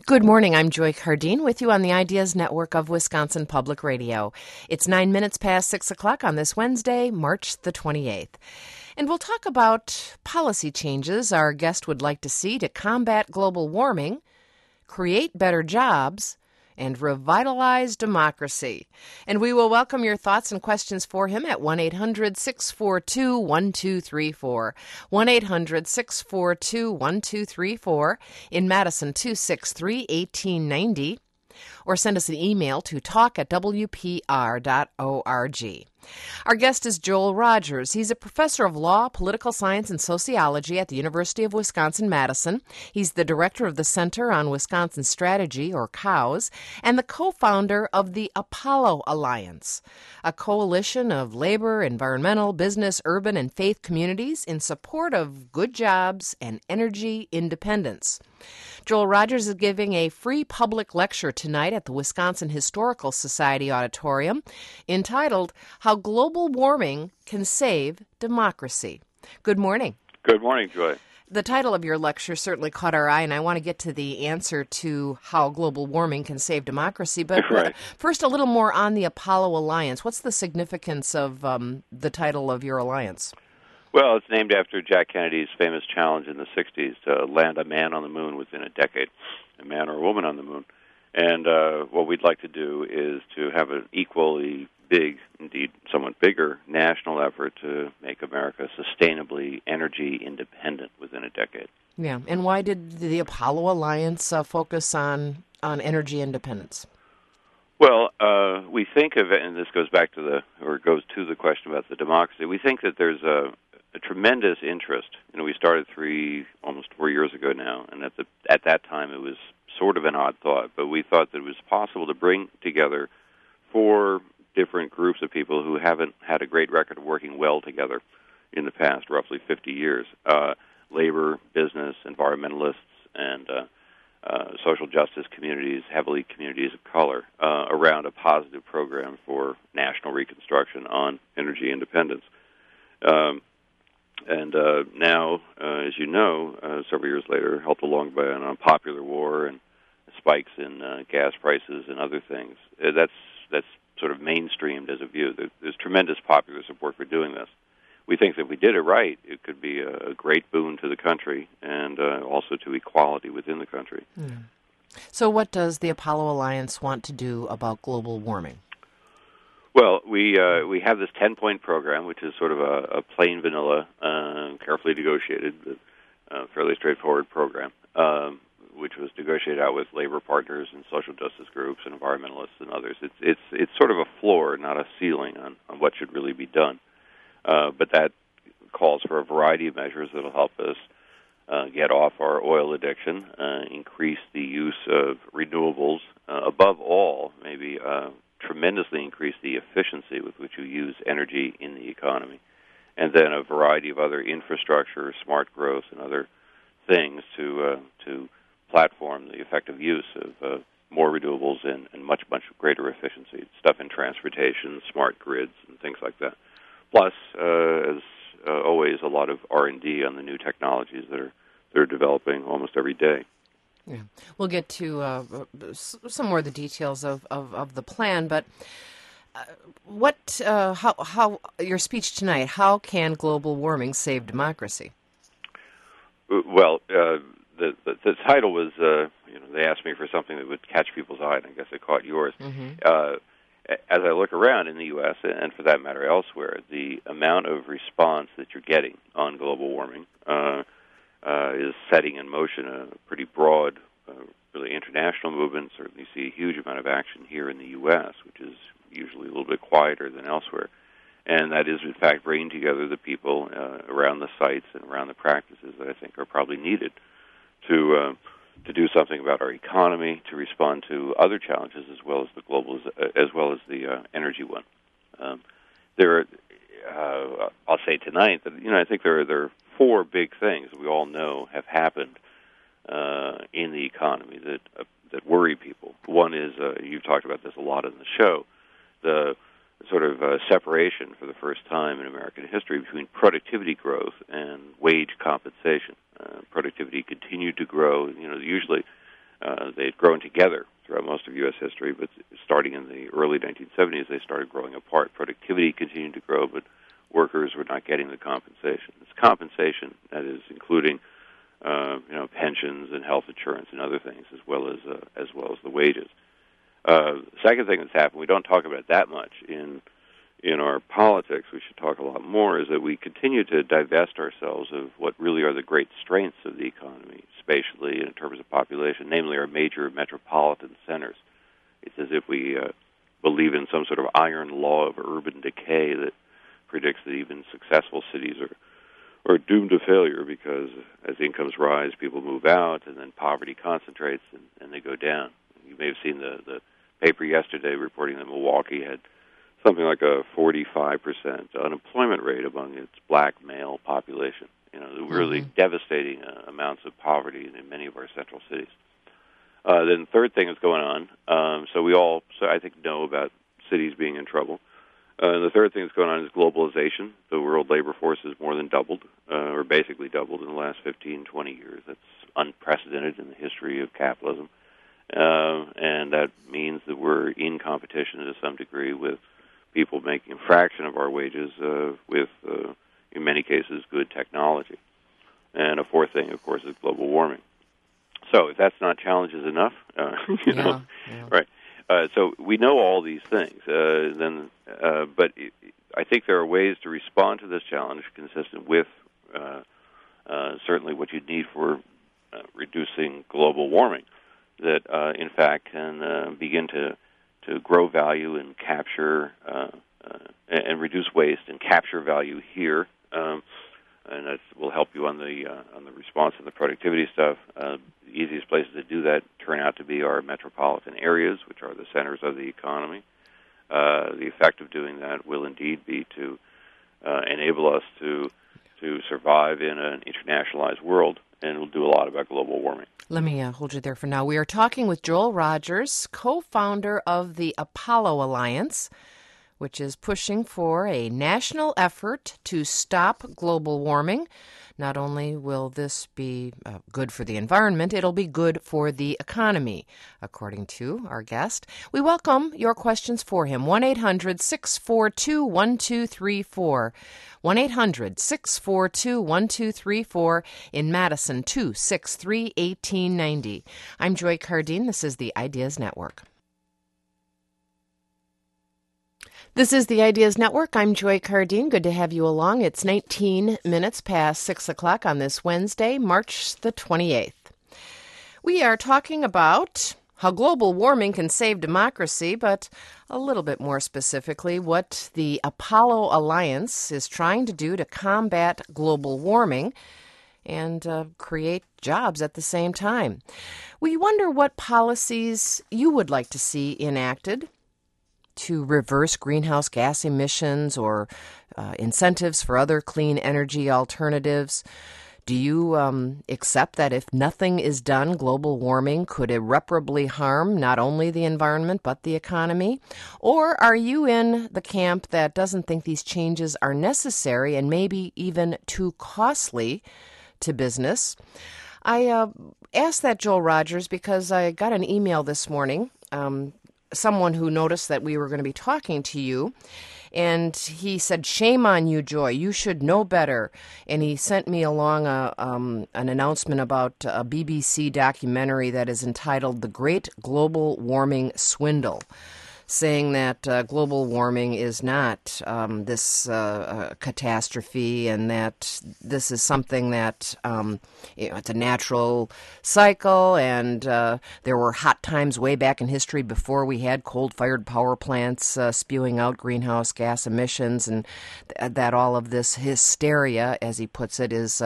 Good morning. I'm Joy Cardine with you on the Ideas Network of Wisconsin Public Radio. It's 9 minutes past 6 o'clock on this Wednesday, March the 28th. And we'll talk about policy changes our guest would like to see to combat global warming, create better jobs, and revitalize democracy. And we will welcome your thoughts and questions for him at 1-800-642-1234. 1-800-642-1234. In Madison, 263-1890. Or send us an email to talk@wpr.org. Our guest is Joel Rogers. He's a professor of law, political science, and sociology at the University of Wisconsin-Madison. He's the director of the Center on Wisconsin Strategy, or COWS, and the co-founder of the Apollo Alliance, a coalition of labor, environmental, business, urban, and faith communities in support of good jobs and energy independence. Joel Rogers is giving a free public lecture tonight at the Wisconsin Historical Society Auditorium entitled How Global Warming Can Save Democracy. Good morning. Good morning, Joy. The title of your lecture certainly caught our eye, and I want to get to the answer to how global warming can save democracy. But right. First, a little more on the Apollo Alliance. What's the significance of the title of your alliance? Well, it's named after Jack Kennedy's famous challenge in the 60s to land a man on the moon within a decade, a man or a woman on the moon. And what we'd like to do is to have an equally big, indeed somewhat bigger, national effort to make America sustainably energy independent within a decade. Yeah, and why did the Apollo Alliance focus on energy independence? Well, we think of it, and this goes back to goes to the question about the democracy. We think that there's a tremendous interest. We started almost 4 years ago now, and at that time it was sort of an odd thought, but we thought that it was possible to bring together 4 different groups of people who haven't had a great record of working well together in the past, roughly 50 years. Labor, business, environmentalists, and social justice communities, heavily communities of color, around a positive program for national reconstruction on energy independence. Now, as you know, several years later, helped along by an unpopular war and spikes in gas prices and other things, that's sort of mainstreamed as a view. There's tremendous popular support for doing this. We think that if we did it right, it could be a great boon to the country and also to equality within the country. Mm. So what does the Apollo Alliance want to do about global warming? Well, we have this 10-point program, which is sort of a plain vanilla, carefully negotiated, fairly straightforward program, which was negotiated out with labor partners and social justice groups and environmentalists and others. It's sort of a floor, not a ceiling on what should really be done. But that calls for a variety of measures that will help us get off our oil addiction, increase the use of renewables, above all, maybe tremendously increase the efficiency with which you use energy in the economy, and then a variety of other infrastructure, smart growth, and other things to platform the effective use of more renewables and much greater efficiency, stuff in transportation, smart grids, and things like that. Plus, as always, a lot of R&D on the new technologies that are developing almost every day. Yeah, we'll get to some more of the details of the plan, but how your speech tonight? How can global warming save democracy? Well, the title was they asked me for something that would catch people's eye, and I guess it caught yours. Mm-hmm. As I look around in the U.S., and for that matter elsewhere, the amount of response that you're getting on global warming is setting in motion a pretty broad, really international movement. Certainly see a huge amount of action here in the U.S., which is usually a little bit quieter than elsewhere. And that is, in fact, bringing together the people around the sites and around the practices that I think are probably needed to do something about our economy, to respond to other challenges as well as the the energy one. I'll say tonight that I think there are 4 big things that we all know have happened in the economy that worry people. One is you've talked about this a lot in the show, the sort of separation for the first time in American history between productivity growth and wage compensation. Productivity continued to grow. Usually They had grown together throughout most of U.S. history, but starting in the early 1970s, they started growing apart. Productivity continued to grow, but workers were not getting the compensation. It's compensation that is including, pensions and health insurance and other things, as well as the wages. The second thing that's happened, we don't talk about that much in our politics. We should talk a lot more. Is that we continue to divest ourselves of what really are the great strengths of the economy, spatially and in terms of population, namely our major metropolitan centers. It's as if we believe in some sort of iron law of urban decay that predicts that even successful cities are doomed to failure because as incomes rise, people move out, and then poverty concentrates and they go down. You may have seen the paper yesterday reporting that Milwaukee had something like a 45% unemployment rate among its black male population. Really devastating amounts of poverty in many of our central cities. Then the third thing that's going on, so we all, I think, know about cities being in trouble. The third thing that's going on is globalization. The world labor force has more than doubled, or basically doubled in the last 15, 20 years. That's unprecedented in the history of capitalism. And that means that we're in competition to some degree with people making a fraction of our wages with, in many cases, good technology. And a fourth thing, of course, is global warming. So if that's not challenges enough, right? So we know all these things. But I think there are ways to respond to this challenge consistent with certainly what you need for reducing global warming that, in fact, can begin to grow value and capture and reduce waste and capture value here. And that will help you on the response and the productivity stuff. The easiest places to do that turn out to be our metropolitan areas, which are the centers of the economy. The effect of doing that will indeed be to enable us to survive in an internationalized world, and it will do a lot about global warming. Let me hold you there for now. We are talking with Joel Rogers, co-founder of the Apollo Alliance, which is pushing for a national effort to stop global warming. Not only will this be good for the environment, it'll be good for the economy, according to our guest. We welcome your questions for him. 1-800-642-1234. 1-800-642-1234. In Madison, 263-1890. I'm Joy Cardine. This is the Ideas Network. This is the Ideas Network. I'm Joy Cardine. Good to have you along. It's 19 minutes past 6 o'clock on this Wednesday, March the 28th. We are talking about how global warming can save democracy, but a little bit more specifically, what the Apollo Alliance is trying to do to combat global warming and create jobs at the same time. We wonder what policies you would like to see enacted to reverse greenhouse gas emissions or incentives for other clean energy alternatives. Do you accept that if nothing is done, global warming could irreparably harm not only the environment but the economy? Or are you in the camp that doesn't think these changes are necessary and maybe even too costly to business? I asked that, Joel Rogers, because I got an email this morning, someone who noticed that we were going to be talking to you, and he said, "Shame on you, Joy. You should know better." And he sent me along an announcement about a BBC documentary that is entitled "The Great Global Warming Swindle," saying that global warming is not this catastrophe, and that this is something that it's a natural cycle, and there were hot times way back in history before we had coal-fired power plants spewing out greenhouse gas emissions, and that all of this hysteria, as he puts it, is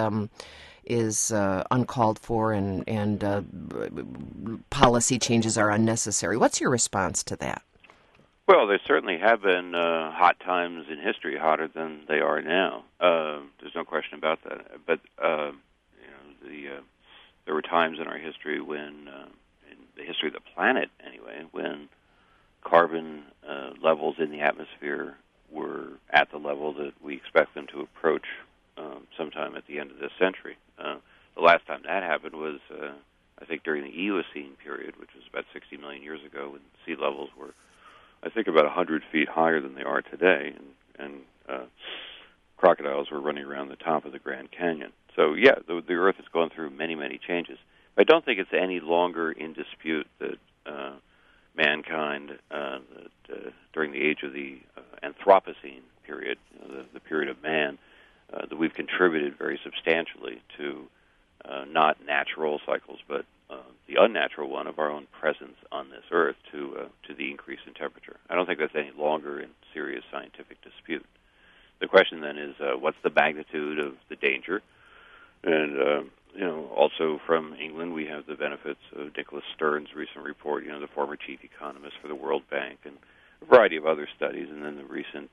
uncalled for, and policy changes are unnecessary. What's your response to that? Well, there certainly have been hot times in history, hotter than they are now. There's no question about that. But there were times in our history when, in the history of the planet anyway, when carbon levels in the atmosphere were at the level that we expect them to approach sometime at the end of this century. The last time that happened was, I I think during the Eocene period, which was about 60 million years ago, when sea levels were, I think, about 100 feet higher than they are today, and crocodiles were running around the top of the Grand Canyon. So, yeah, the Earth has gone through many, many changes. I don't think it's any longer in dispute that mankind, during the age of the Anthropocene period, the period of man, that we've contributed very substantially to not natural cycles, but the unnatural one of our own presence on this Earth to the increase in temperature. I don't think that's any longer in serious scientific dispute. The question then is, what's the magnitude of the danger? And also from England, we have the benefits of Nicholas Stern's recent report, the former chief economist for the World Bank, and a variety of other studies, and then the recent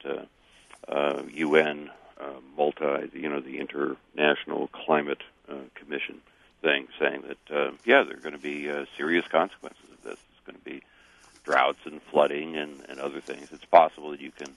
UN the International Climate Commission thing saying that, there are going to be serious consequences of this. It's going to be droughts and flooding and other things. It's possible that you can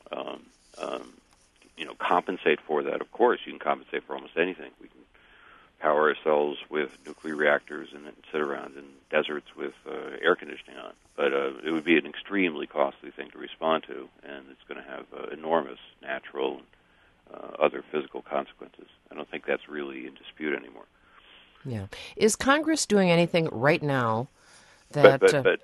compensate for that. Of course, you can compensate for almost anything. We can power ourselves with nuclear reactors and then sit around in deserts with air conditioning on. But it would be an extremely costly thing to respond to, and it's going to have enormous natural and other physical consequences. I don't think that's really in dispute anymore. Yeah. Is Congress doing anything right now that...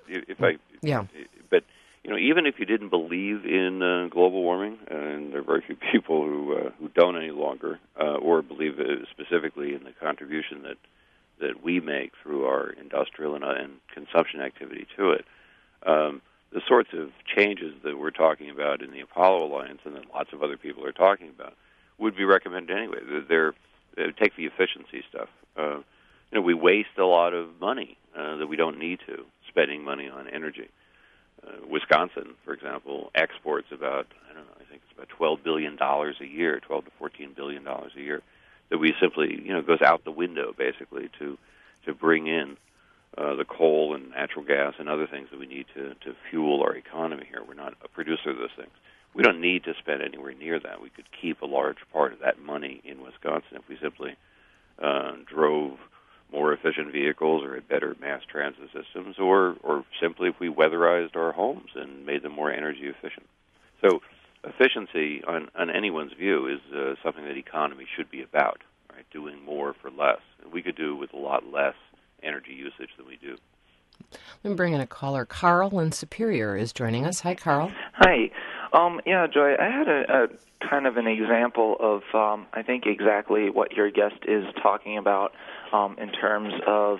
But even if you didn't believe in global warming, and there are very few people who don't any longer, or believe specifically in the contribution that we make through our industrial and consumption activity to it, the sorts of changes that we're talking about in the Apollo Alliance and that lots of other people are talking about would be recommended anyway. Take the efficiency stuff. We waste a lot of money that we don't need to, spending money on energy. Wisconsin, for example, exports about, I think it's about $12 billion a year, $12 to $14 billion a year, that we simply, goes out the window, basically, to bring in the coal and natural gas and other things that we need to fuel our economy here. We're not a producer of those things. We don't need to spend anywhere near that. We could keep a large part of that money in Wisconsin if we simply drove more efficient vehicles or had better mass transit systems, or simply if we weatherized our homes and made them more energy efficient. So efficiency, on anyone's view, is something that economy should be about, right? Doing more for less. And we could do with a lot less energy usage than we do. Let me bring in a caller. Carl in Superior is joining us. Hi, Carl. Hi. Joy, I had a kind of an example of, I think, exactly what your guest is talking about in terms of,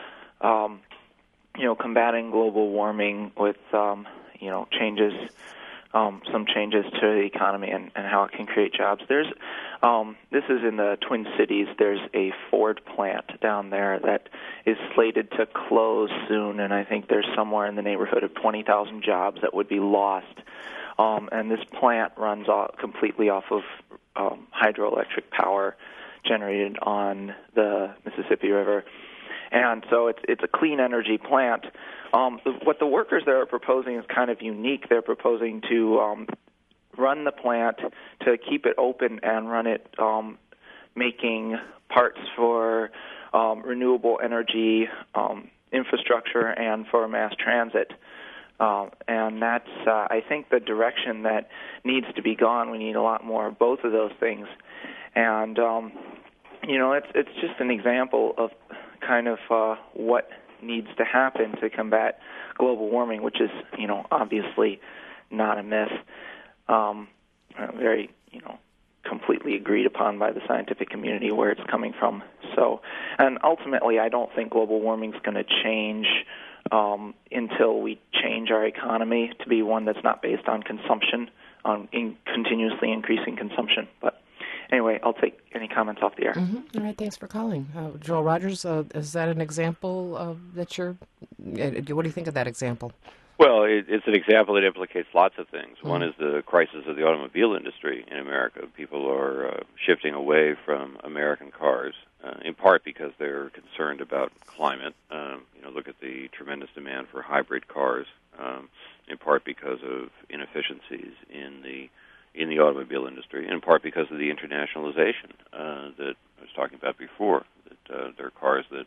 combating global warming with, changes, some changes to the economy and how it can create jobs. This is in the Twin Cities. There's a Ford plant down there that is slated to close soon, and I think there's somewhere in the neighborhood of 20,000 jobs that would be lost. And this plant runs completely off of hydroelectric power generated on the Mississippi River. And so it's a clean energy plant. What the workers there are proposing is kind of unique. They're proposing to run the plant, to keep it open and run it making parts for renewable energy infrastructure and for mass transit. And that's, I think, the direction that needs to be gone. We need a lot more of both of those things. And, it's just an example of kind of what needs to happen to combat global warming, which is, obviously not a myth. Very, completely agreed upon by the scientific community where it's coming from. So, and ultimately, I don't think global warming is going to change until we change our economy to be one that's not based on consumption, on continuously increasing consumption. But anyway, I'll take any comments off the air. Mm-hmm. All right, thanks for calling. Joel Rogers, is that an example that what do you think of that example? Well, it's an example that implicates lots of things. One is the crisis of the automobile industry in America. People are shifting away from American cars, in part because they're concerned about climate. Look at the tremendous demand for hybrid cars, in part because of inefficiencies in the automobile industry, in part because of the internationalization that I was talking about before. That there are cars that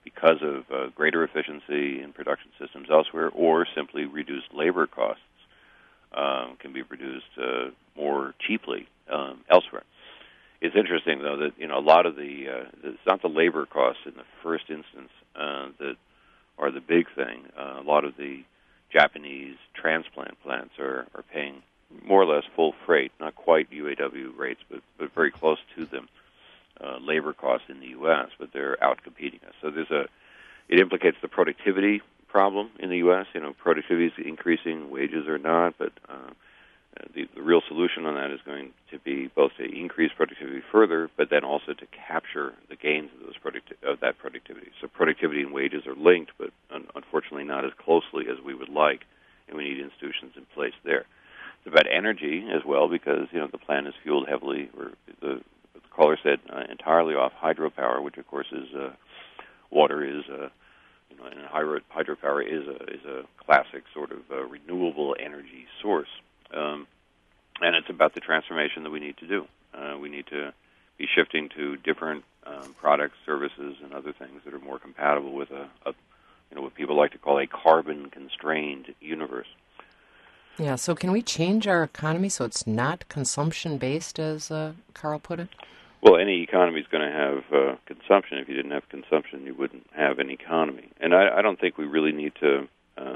because of greater efficiency in production systems elsewhere, or simply reduced labor costs can be produced more cheaply elsewhere. It's interesting, though, that a lot of it's not the labor costs in the first instance that are the big thing. A lot of the Japanese transplant plants are paying more or less full freight, not quite UAW rates, but very close to them. Labor costs in the U.S., but they're out-competing us. So it implicates the productivity problem in the U.S. Productivity is increasing, wages are not, but the real solution on that is going to be both to increase productivity further, but then also to capture the gains of that productivity. So productivity and wages are linked, but unfortunately not as closely as we would like, and we need institutions in place there. It's about energy as well, because the plant is fueled heavily, or the caller said, entirely off hydropower, which of course is water is and hydropower is a classic sort of renewable energy source, and it's about the transformation that we need to do. We need to be shifting to different products, services, and other things that are more compatible with what people like to call a carbon-constrained universe. Yeah, so can we change our economy so it's not consumption-based, as Carl put it? Well, any economy is going to have consumption. If you didn't have consumption, you wouldn't have an economy. And I don't think we really need to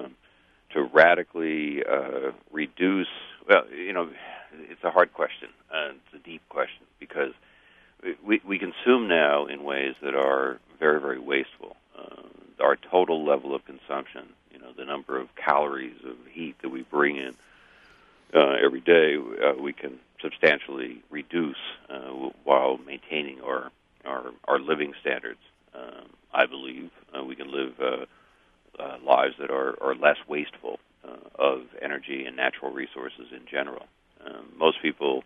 radically reduce. Well, it's a hard question. It's a deep question, because we consume now in ways that are very, very wasteful. Our total level of consumption, the number of calories of heat that we bring in every day, we can substantially reduce while maintaining our living standards. I believe we can live lives that are less wasteful of energy and natural resources in general. Most people,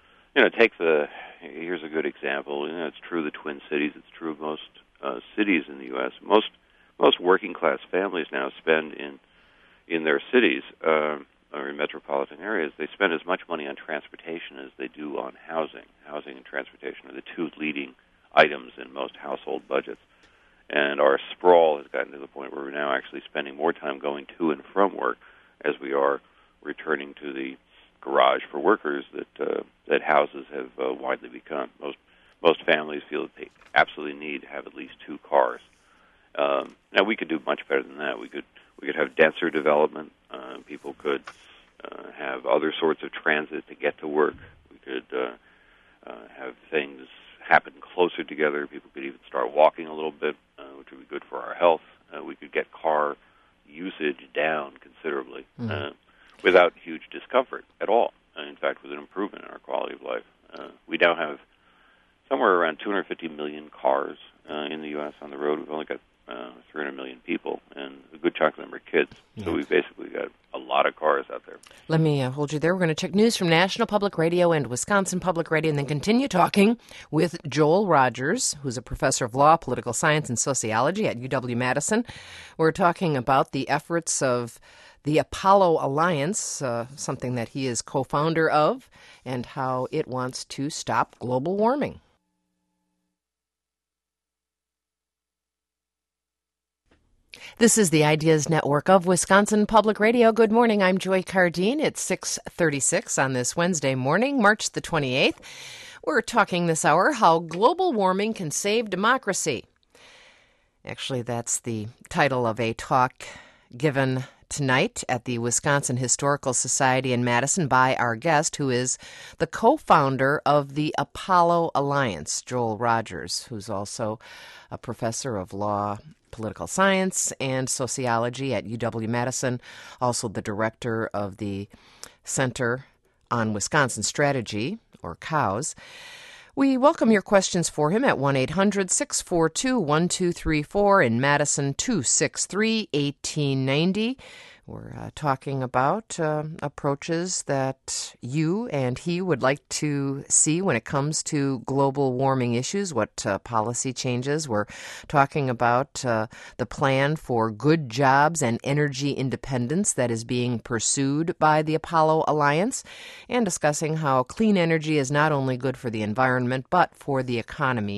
here's a good example. It's true of the Twin Cities. It's true of most cities in the U.S. Most working class families now spend in their cities or in metropolitan areas, they spend as much money on transportation as they do on housing. Housing and transportation are the two leading items in most household budgets. And our sprawl has gotten to the point where we're now actually spending more time going to and from work as we are returning to the garage for workers that houses have widely become. Most families feel that they absolutely need to have at least two cars. Now, we could do much better than that. We could have denser development. People could have other sorts of transit to get to work. We could have things happen closer together. People could even start walking a little bit, which would be good for our health. We could get car usage down considerably without huge discomfort at all. In fact, with an improvement in our quality of life. We now have somewhere around 250 million cars in the U.S. on the road. We've only got 300 million people, and a good chunk of them are kids. So we've basically got a lot of cars out there. Let me hold you there. We're going to check news from National Public Radio and Wisconsin Public Radio, and then continue talking with Joel Rogers, who's a professor of law, political science, and sociology at UW-Madison. We're talking about the efforts of the Apollo Alliance, something that he is co-founder of, and how it wants to stop global warming. This is the Ideas Network of Wisconsin Public Radio. Good morning. I'm Joy Cardine. It's 6:36 on this Wednesday morning, March the 28th. We're talking this hour how global warming can save democracy. Actually, that's the title of a talk given tonight at the Wisconsin Historical Society in Madison by our guest, who is the co-founder of the Apollo Alliance, Joel Rogers, who's also a professor of law, political science, and sociology at UW-Madison, also the director of the Center on Wisconsin Strategy, or COWS. We welcome your questions for him at 1-800-642-1234, in Madison, 263-1890. We're talking about approaches that you and he would like to see when it comes to global warming issues, what policy changes. We're talking about the plan for good jobs and energy independence that is being pursued by the Apollo Alliance, and discussing how clean energy is not only good for the environment, but for the economy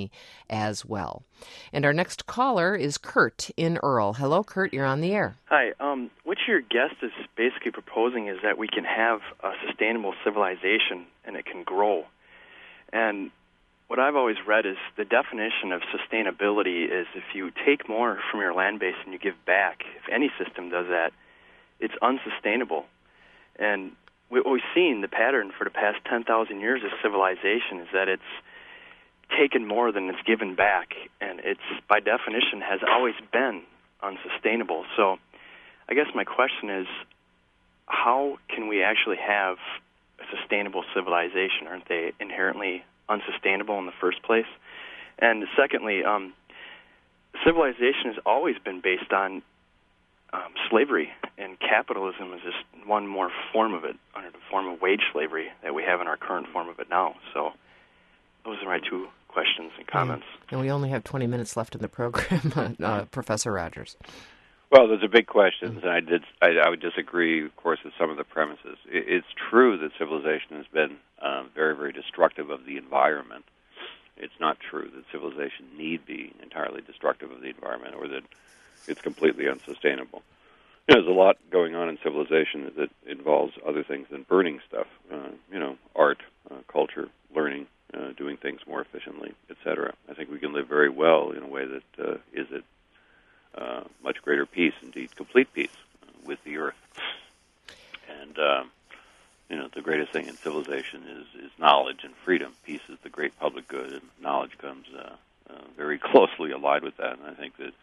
as well. And our next caller is Kurt in Earl. Hello, Kurt. You're on the air. Hi. What your guest is basically proposing is that we can have a sustainable civilization and it can grow. And what I've always read is the definition of sustainability is if you take more from your land base and you give back. If any system does that, it's unsustainable. And what we've seen, the pattern for the past 10,000 years of civilization is that it's taken more than it's given back, and it's, by definition, has always been unsustainable. So I guess my question is, how can we actually have a sustainable civilization? Aren't they inherently unsustainable in the first place? And secondly, civilization has always been based on slavery, and capitalism is just one more form of it, under the form of wage slavery that we have in our current form of it now. So those are my two questions and comments. And we only have 20 minutes left in the program, Professor Rogers. Well, those are big questions, and I would disagree, of course, with some of the premises. It's true that civilization has been very, very destructive of the environment. It's not true that civilization need be entirely destructive of the environment or that it's completely unsustainable. There's a lot going on in civilization that involves other things than burning stuff, art, culture, learning, doing things more efficiently, etc. I think we can live very well in a way that is at much greater peace, indeed complete peace, with the earth. And, the greatest thing in civilization is knowledge and freedom. Peace is the great public good, and knowledge comes very closely allied with that. And I think that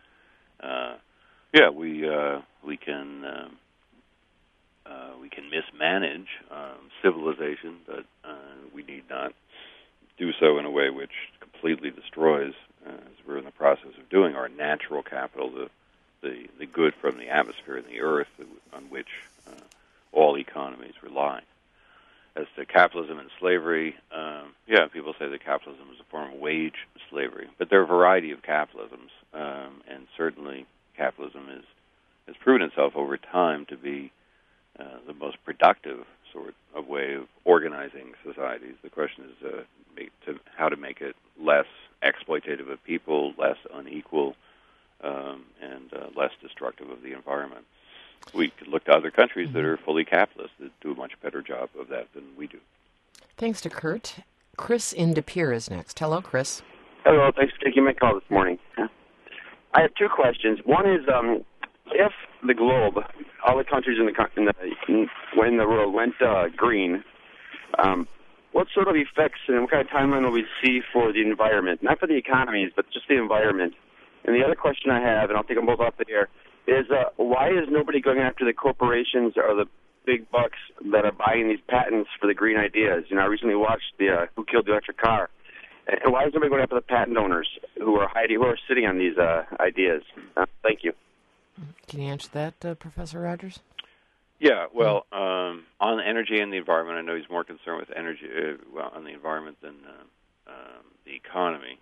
we can mismanage civilization, but we need not do so in a way which completely destroys, as we're in the process of doing, our natural capital, the good from the atmosphere and the earth on which all economies rely. As to capitalism and slavery, people say that capitalism is a form of wage slavery, but there are a variety of capitalisms, and certainly capitalism has proven itself over time to be the most productive sort of way of organizing societies. The question is how to make it less exploitative of people, less unequal, and less destructive of the environment. We could look to other countries that are fully capitalist that do a much better job of that than we do. Thanks to Kurt. Chris in De Pere is next. Hello, Chris. Hello, thanks for taking my call this morning. I have two questions. One is, if the globe, all the countries in the world went green, what sort of effects and what kind of timeline will we see for the environment? Not for the economies, but just the environment. And the other question I have, and I'll take them both off the air, is why is nobody going after the corporations or the big bucks that are buying these patents for the green ideas? I recently watched the Who Killed the Electric Car. And why is nobody going after the patent owners who are sitting on these ideas? Thank you. Can you answer that, Professor Rogers? Yeah, well, on energy and the environment, I know he's more concerned with energy, on the environment than the economy.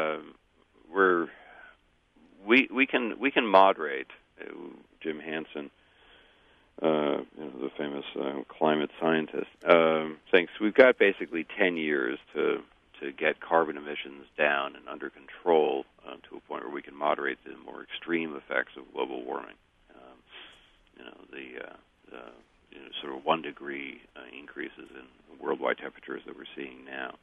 We can moderate. Jim Hansen, the famous climate scientist, saying we've got basically 10 years to get carbon emissions down and under control to a point where we can moderate the more extreme effects of global warming. The sort of 1 degree increases in worldwide temperatures that we're seeing now.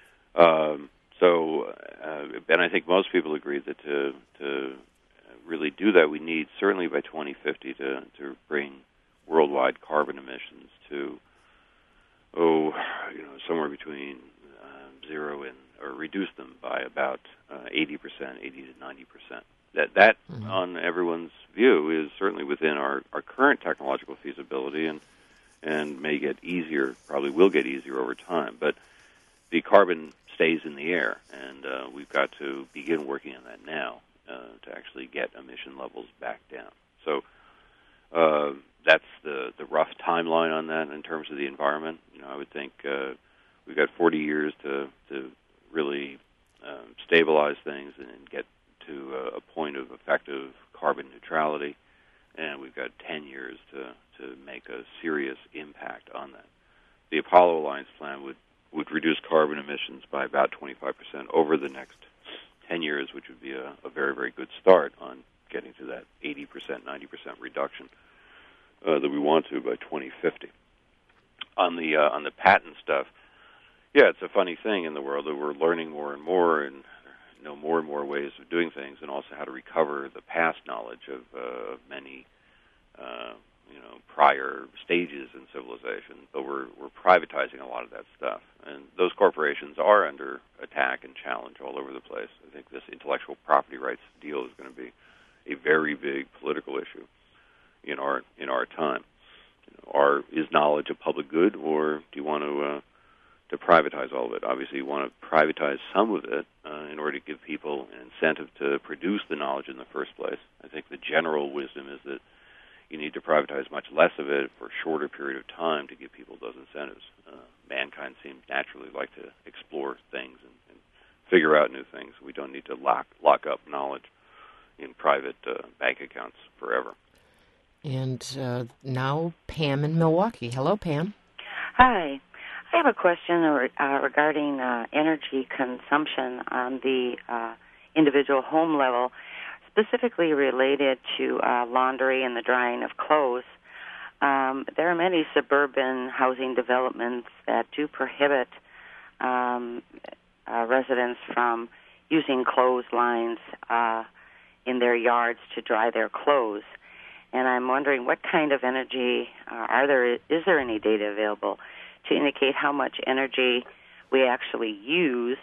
And I think most people agree that to really do that, we need certainly by 2050 to bring worldwide carbon emissions to somewhere between zero or reduce them by about 80%, 80 to 90%. That on everyone's view is certainly within our current technological feasibility and may get easier, probably will get easier over time. But the carbon stays in the air, and we've got to begin working on that now to actually get emission levels back down. So that's the rough timeline on that in terms of the environment. I would think we've got 40 years to really stabilize things and get to a point of effective carbon neutrality, and we've got 10 years to make a serious impact on that. The Apollo Alliance plan would reduce carbon emissions by about 25% over the next 10 years, which would be a very, very good start on getting to that 80%, 90% reduction that we want to by 2050. On the patent stuff, yeah, it's a funny thing in the world that we're learning more and more and know more and more ways of doing things, and also how to recover the past knowledge of many prior stages in civilization. But we're privatizing a lot of that stuff, and those corporations are under attack and challenge all over the place. I think this intellectual property rights deal is going to be a very big political issue in our time. Is knowledge a public good, or do you want to privatize all of it? Obviously, you want to privatize some of it in order to give people an incentive to produce the knowledge in the first place. I think the general wisdom is that you need to privatize much less of it for a shorter period of time to give people those incentives. Mankind seems naturally like to explore things and figure out new things. We don't need to lock up knowledge in private bank accounts forever. And now Pam in Milwaukee. Hello, Pam. Hi. I have a question regarding energy consumption on the individual home level, specifically related to laundry and the drying of clothes. There are many suburban housing developments that do prohibit residents from using clotheslines in their yards to dry their clothes. And I'm wondering what kind of energy is there any data available to indicate how much energy we actually use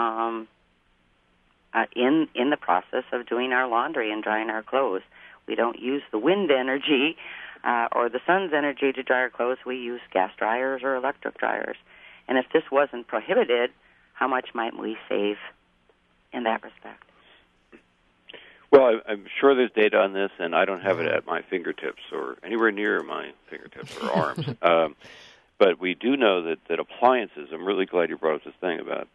in the process of doing our laundry and drying our clothes? We don't use the wind energy or the sun's energy to dry our clothes. We use gas dryers or electric dryers. And if this wasn't prohibited, how much might we save in that respect? Well, I'm sure there's data on this, and I don't have it at my fingertips or anywhere near my fingertips or arms. But we do know that appliances, I'm really glad you brought up this thing about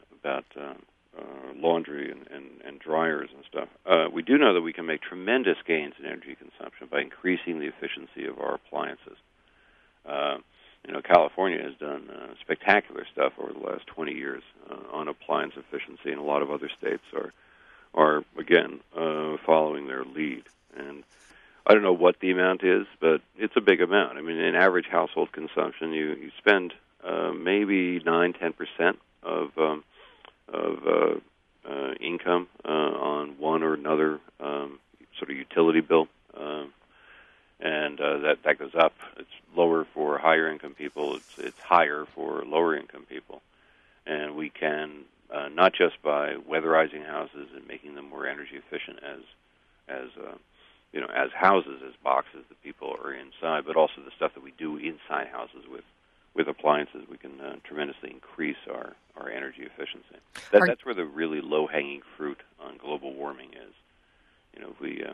laundry and dryers and stuff. We do know that we can make tremendous gains in energy consumption by increasing the efficiency of our appliances. California has done spectacular stuff over the last 20 years on appliance efficiency, and a lot of other states are again, following their lead. And I don't know what the amount is, but it's a big amount. I mean, in average household consumption, you spend maybe 9-10% of income on one or another sort of utility bill, and that goes up. It's lower for higher income people. It's higher for lower income people, and we can not just by weatherizing houses and making them more energy efficient as houses, as boxes that people are inside, but also the stuff that we do inside houses with appliances. We can tremendously increase our energy efficiency. That's where the really low-hanging fruit on global warming is. If we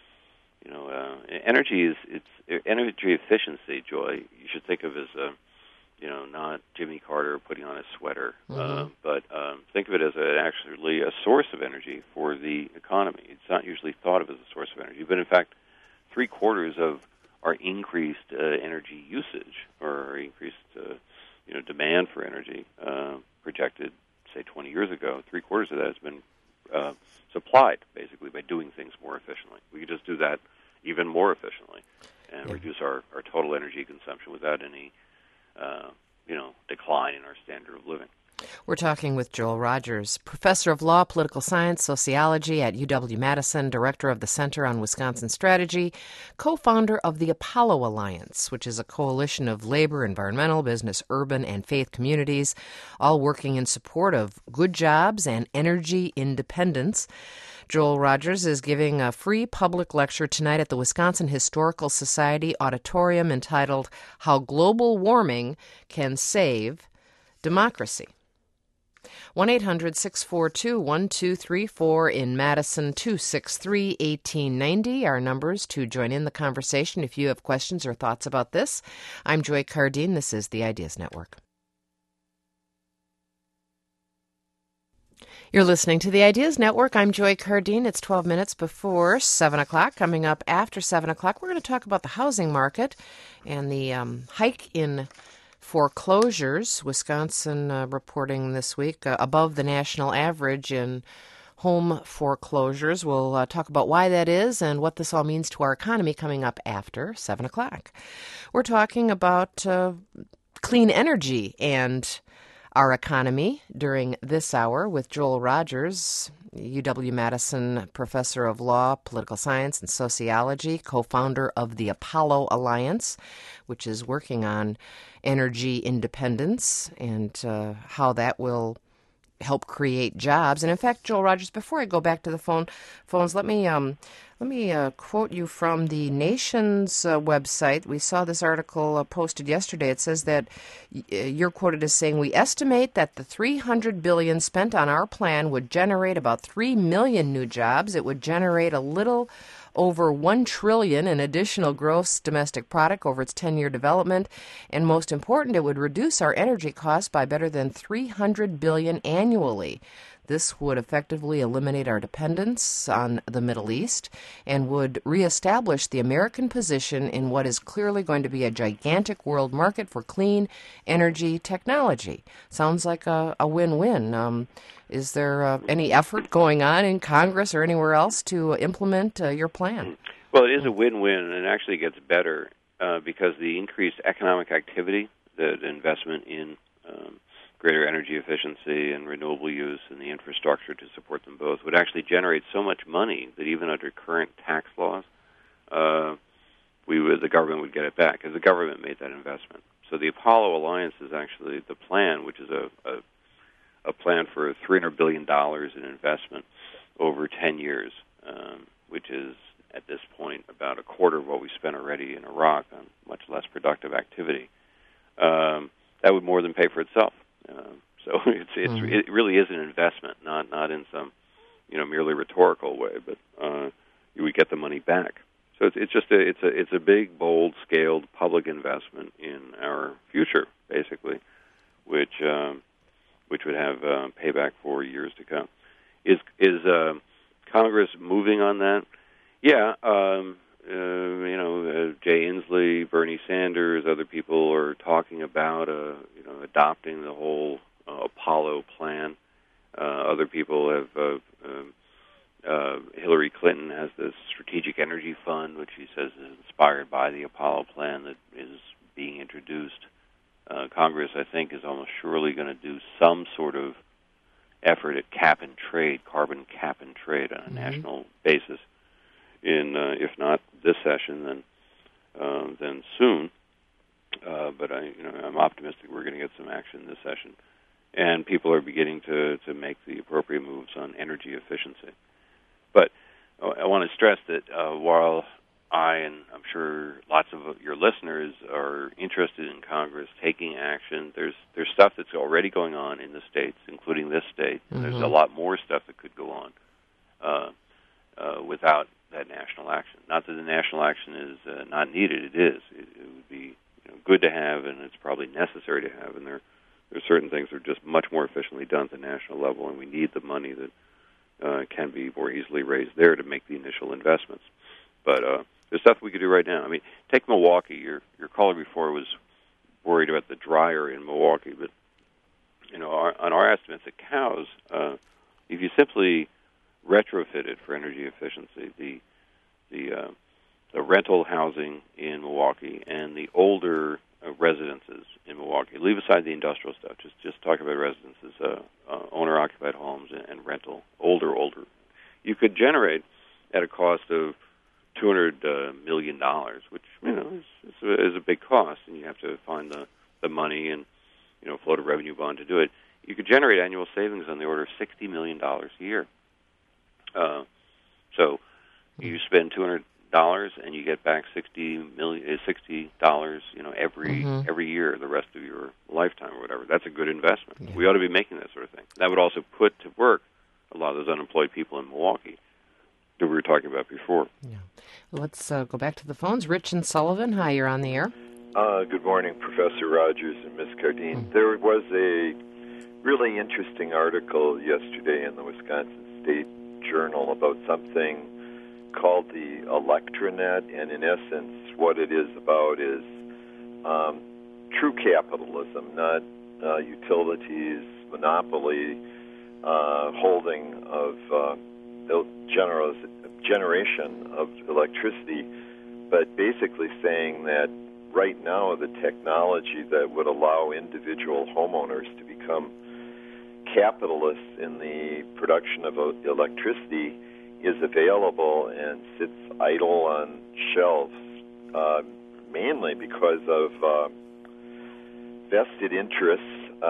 energy efficiency, Joy. You should think of as not Jimmy Carter putting on a sweater, but think of it as actually a source of energy for the economy. It's not usually thought of as a source of energy, but in fact, 3/4 of our increased energy usage or our increased demand for energy projected, say, 20 years ago, 3/4 of that has been supplied basically by doing things more efficiently. We could just do that even more efficiently and reduce our total energy consumption without any decline in our standard of living. We're talking with Joel Rogers, professor of law, political science, sociology at UW-Madison, director of the Center on Wisconsin Strategy, co-founder of the Apollo Alliance, which is a coalition of labor, environmental, business, urban, and faith communities, all working in support of good jobs and energy independence. Joel Rogers is giving a free public lecture tonight at the Wisconsin Historical Society Auditorium entitled How Global Warming Can Save Democracy. 1-800-642-1234 in Madison, 263-1890. Our numbers to join in the conversation if you have questions or thoughts about this. I'm Joy Cardine. This is the Ideas Network. You're listening to the Ideas Network. I'm Joy Cardine. It's 12 minutes before 7 o'clock. Coming up after 7 o'clock, we're going to talk about the housing market and the hike in foreclosures. Wisconsin reporting this week above the national average in home foreclosures. We'll talk about why that is and what this all means to our economy coming up after 7 o'clock. We're talking about clean energy and our economy during this hour with Joel Rogers, UW-Madison professor of law, political science, and sociology, co-founder of the Apollo Alliance, which is working on energy independence and how that will help create jobs. And in fact, Joel Rogers, before I go back to the phones, let me quote you from the Nation's website. We saw this article posted yesterday. It says that you're quoted as saying, "We estimate that the $300 billion spent on our plan would generate about 3 million new jobs. It would generate a little over $1 trillion in additional gross domestic product over its 10-year development, and most important, it would reduce our energy costs by better than $300 billion annually. This would effectively eliminate our dependence on the Middle East and would reestablish the American position in what is clearly going to be a gigantic world market for clean energy technology." Sounds like a win-win. Is there any effort going on in Congress or anywhere else to implement your plan? Well, it is a win-win, and it actually gets better because the increased economic activity, the investment in greater energy efficiency and renewable use and the infrastructure to support them both would actually generate so much money that even under current tax laws, the government would get it back, because the government made that investment. So the Apollo Alliance is actually the plan, which is a plan for $300 billion in investment over 10 years, which is, at this point, about a quarter of what we spent already in Iraq on much less productive activity. That would more than pay for itself. So it really is an investment, not in some merely rhetorical way, but you would get the money back. So it's a big, bold, scaled public investment in our future, basically, which would have payback for years to come. Is Congress moving on that? Yeah. Jay Inslee, Bernie Sanders, other people are talking about adopting the whole Apollo plan. Other people have. Hillary Clinton has the Strategic Energy Fund, which she says is inspired by the Apollo plan that is being introduced. Congress, I think, is almost surely going to do some sort of effort at carbon cap and trade on a national basis. If not this session, then soon. But I'm optimistic we're going to get some action this session, and people are beginning to make the appropriate moves on energy efficiency. But I want to stress that while I, and I'm sure lots of your listeners, are interested in Congress taking action, there's stuff that's already going on in the states, including this state. Mm-hmm. There's a lot more stuff that could go on without that national action. Not that the national action is not needed. It is. It would be good to have, and it's probably necessary to have. And there are certain things that are just much more efficiently done at the national level, and we need the money that can be more easily raised there to make the initial investments. But there's stuff we could do right now. I mean, take Milwaukee. Your caller before was worried about the dryer in Milwaukee, but on our estimates at Cows, if you simply retrofit it for energy efficiency, the rental housing in Milwaukee and the older residences in Milwaukee. Leave aside the industrial stuff. Just talk about residences, owner-occupied homes and rental, older. You could generate at a cost of $200 million, which is a big cost, and you have to find the money and float a revenue bond to do it. You could generate annual savings on the order of $60 million a year. So you spend $200 and you get back $60 every year the rest of your lifetime or whatever. That's a good investment. Yeah. We ought to be making that sort of thing. That would also put to work a lot of those unemployed people in Milwaukee that we were talking about before. Yeah. Let's go back to the phones. Rich and Sullivan, hi, you're on the air. Good morning, Professor Rogers and Ms. Cardine. There was a really interesting article yesterday in the Wisconsin State Journal about something called the Electronet, and in essence what it is about is true capitalism, not utilities, monopoly, holding of generation of electricity, but basically saying that right now the technology that would allow individual homeowners to become capitalists in the production of electricity is available and sits idle on shelves, mainly because of vested interests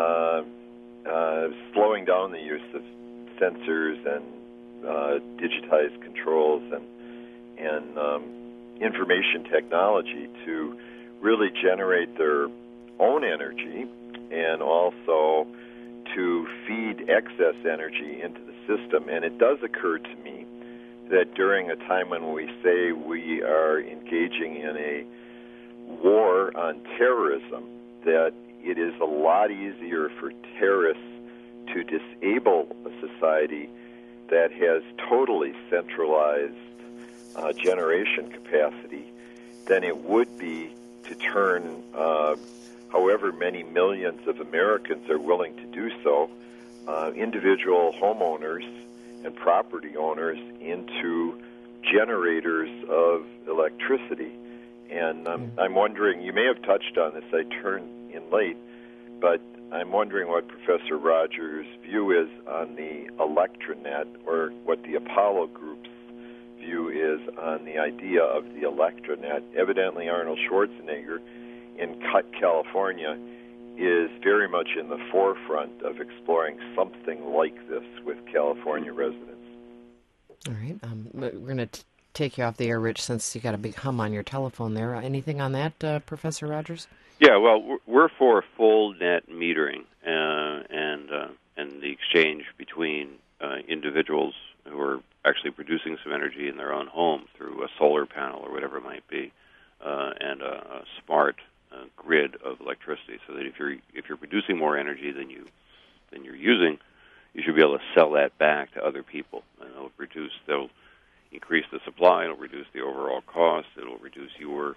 slowing down the use of sensors and digitized controls and information technology to really generate their own energy and also to feed excess energy into the system. And it does occur to me that during a time when we say we are engaging in a war on terrorism, that it is a lot easier for terrorists to disable a society that has totally centralized generation capacity than it would be to turn however many millions of Americans are willing to do so, individual homeowners and property owners into generators of electricity. And I'm wondering, you may have touched on this, I turned in late, but I'm wondering what Professor Rogers' view is on the Electronet, or what the Apollo Group's view is on the idea of the Electronet. Evidently, Arnold Schwarzenegger in California is very much in the forefront of exploring something like this with California residents. All right. We're going to take you off the air, Rich, since you got a big hum on your telephone there. Anything on that, Professor Rogers? Yeah, well, we're for full net metering and the exchange between individuals who are actually producing some energy in their own home through a solar panel or whatever it might be, and a smart grid of electricity. So that if you're producing more energy than you're using, you should be able to sell that back to other people, and they'll increase the supply. It'll reduce the overall cost. It'll reduce your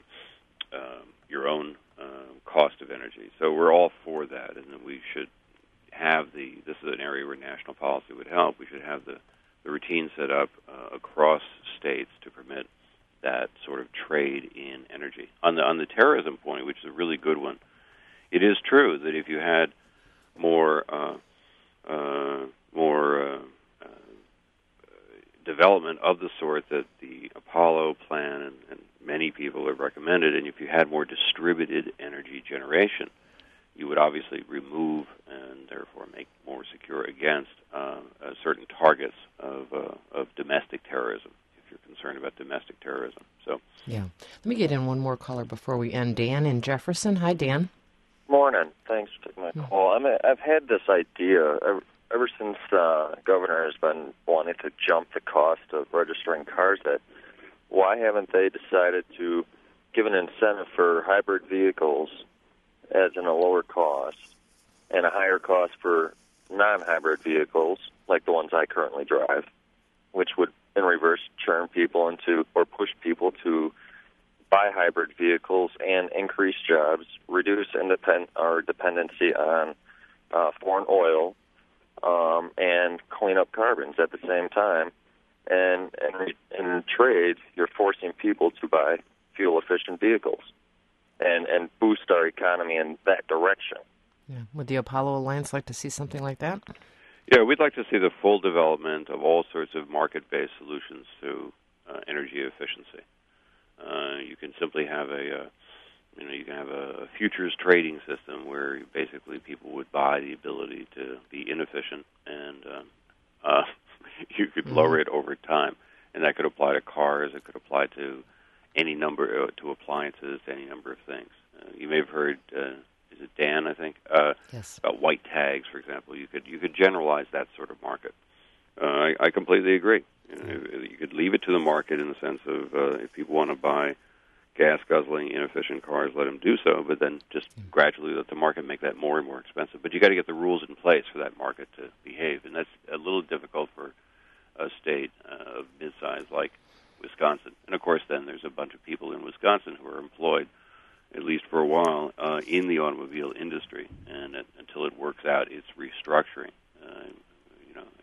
own cost of energy. So we're all for that, and we should have this is an area where national policy would help. We should have the routine set up across states to permit that sort of trade in energy. On the terrorism point, which is a really good one, it is true that if you had more development of the sort that the Apollo plan and many people have recommended, and if you had more distributed energy generation, you would obviously remove and therefore make more secure against certain targets of domestic terrorism, if you're concerned about domestic terrorism. So, yeah. Let me get in one more caller before we end. Dan in Jefferson. Hi, Dan. Morning. Thanks for taking my call. I've had this idea ever since Governor has been wanting to jump the cost of registering cars. That why haven't they decided to give an incentive for hybrid vehicles as in a lower cost and a higher cost for non-hybrid vehicles like the ones I currently drive, which would in reverse turn people into or push people to buy hybrid vehicles and increase jobs, reduce dependency on foreign oil, and clean up carbons at the same time. And in trade, you're forcing people to buy fuel-efficient vehicles and boost our economy in that direction. Yeah. Would the Apollo Alliance like to see something like that? Yeah, we'd like to see the full development of all sorts of market-based solutions to energy efficiency. You can simply have a futures trading system where basically people would buy the ability to be inefficient, and you could lower it over time, and that could apply to cars. It could apply to any number to appliances, to any number of things. You may have heard. Is it Dan? I think. Yes. About white tags, for example. You could generalize that sort of market. I completely agree. You could leave it to the market in the sense of if people want to buy gas-guzzling, inefficient cars, let them do so, but then just gradually let the market make that more and more expensive. But you got to get the rules in place for that market to behave, and that's a little difficult for a state of mid-size like Wisconsin. And, of course, then there's a bunch of people in Wisconsin who are employed, at least for a while, in the automobile industry, and until it works out its restructuring.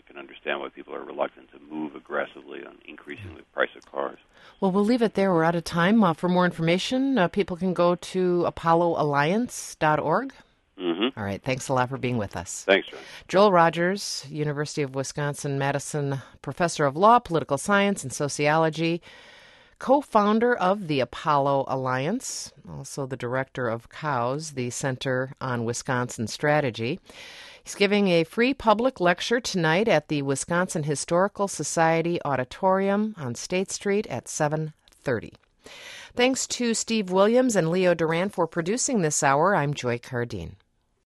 can understand why people are reluctant to move aggressively on increasing the price of cars. Well, we'll leave it there. We're out of time. For more information, people can go to apolloalliance.org. Mm-hmm. All right. Thanks a lot for being with us. Thanks, John. Joel Rogers, University of Wisconsin-Madison, professor of law, political science, and sociology, co-founder of the Apollo Alliance, also the director of COWS, the Center on Wisconsin Strategy. He's giving a free public lecture tonight at the Wisconsin Historical Society Auditorium on State Street at 7:30. Thanks to Steve Williams and Leo Duran for producing this hour. I'm Joy Cardine.